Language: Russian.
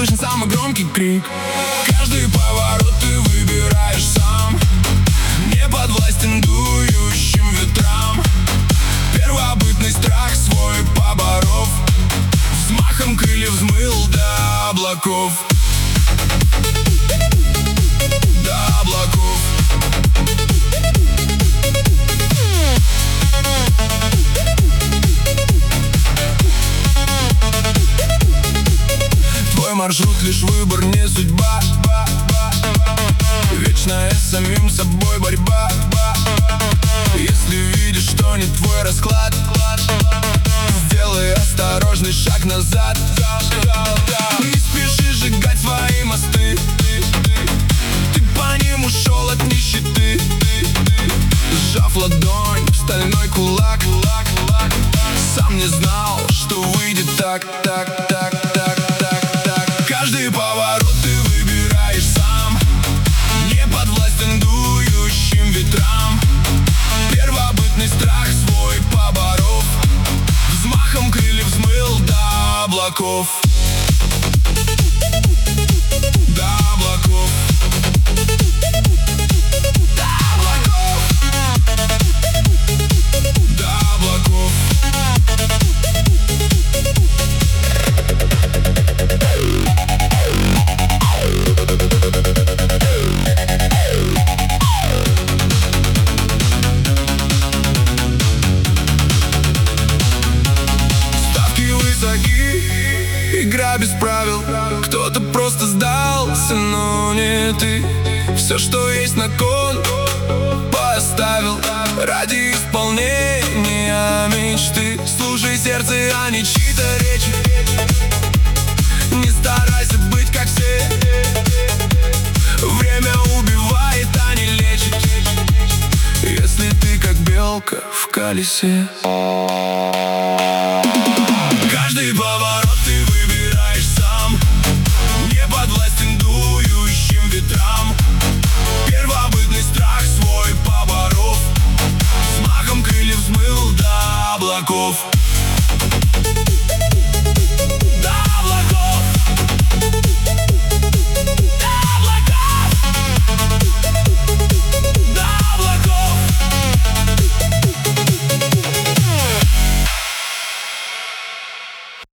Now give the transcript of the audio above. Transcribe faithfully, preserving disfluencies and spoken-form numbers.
слышен самый громкий крик. Каждый поворот ты выбираешь сам, не подвластен дующим ветрам. Первобытный страх свой поборов, взмахом крыльев взмыл до облаков. До облаков. Твой маршрут лишь выбор, не судьба. Вечная с самим собой борьба. Если видишь, что не твой расклад, сделай осторожный шаг назад. Не спеши сжигать свои мосты, ты по ним ушел от нищеты. Сжав ладонь в стальной кулак, сам не знал, что выйдет так, так, так, так, так, так. Каждый поворот ты выбираешь сам, не подвластен дующим ветрам. Первобытный страх свой поборов, взмахом крыльев взмыл до облаков. До облаков. До облаков. До облаков. Ставки высоки, игра без правил. Кто-то просто сдался, но не ты. Все, что есть на кон, поставил ради исполнения мечты. Слушай сердце, а не чьи-то речи. Не старайся быть как все. Время убивает, а не лечит. Если ты как белка в колесе.